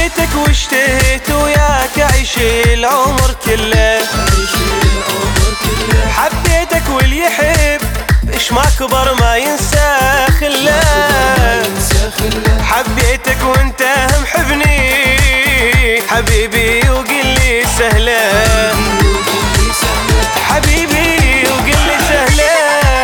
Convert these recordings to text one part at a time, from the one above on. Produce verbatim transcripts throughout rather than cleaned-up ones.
حبيتك واشتهيت وياك أعيش العمر كله، حبيتك واللي يحب إيش ما كبر ما ينسى خله، حبيتك وانت محبني حبيبي وقل لي سهله، حبيبي وقل لي سهله.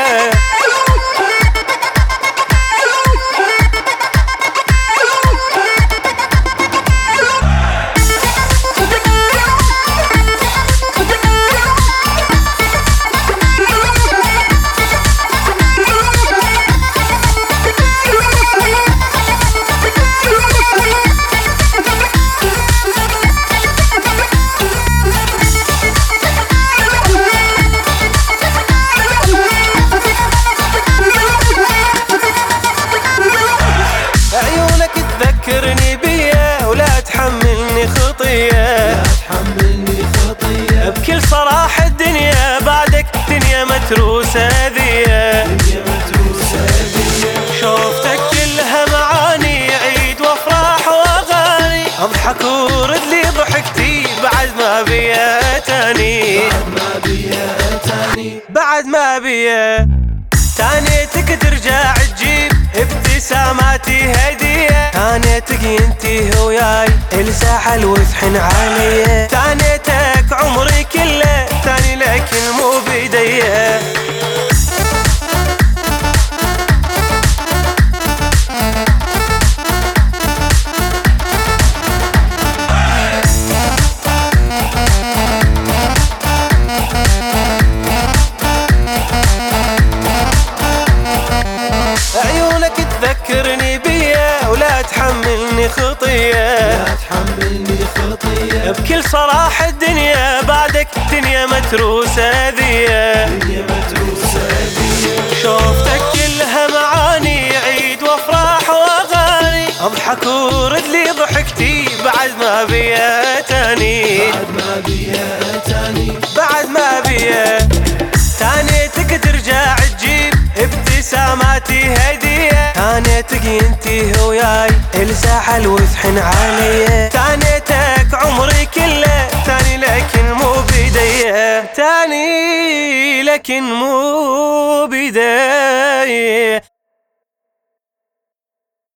تذكرني بيا ولا تحملني خطية، لا تحملني خطية بكل صراحة الدنيا بعدك دنيا متروسة ذية، دنيا متروسة ذية. شوفتك كلها معاني عيد وافراح واغاني، اضحك ورد لي ضحكتي بعد ما بيا تاني، بعد ما بيا تاني، بعد ما بيا تانيتك ترجع تجيب ابتساماتي هدية، تانيتك ينتهي وياي الساحل وتحن علي، تانيتك عمري كله تاني لكن مو بيديه. تذكرني بيا ولا تحملني خطية، لا تحملني خطية بكل صراحة الدنيا بعدك دنيا متروسة ذية، دنيا متروسة ذية. شوفتك كلها معاني عيد وافراح واغاني، اضحك ورد لي ضحكتي بعد ما بيا تاني، بعد ما بيا تاني، بعد ما بيا تانيتك ترجع تجيب ابتساماتي هدية، تانيتك ينتهي وياي الساحل وتحن علي، تانيتك عمري كله تاني لكن مو بيديه، تاني لكن مو بيديه.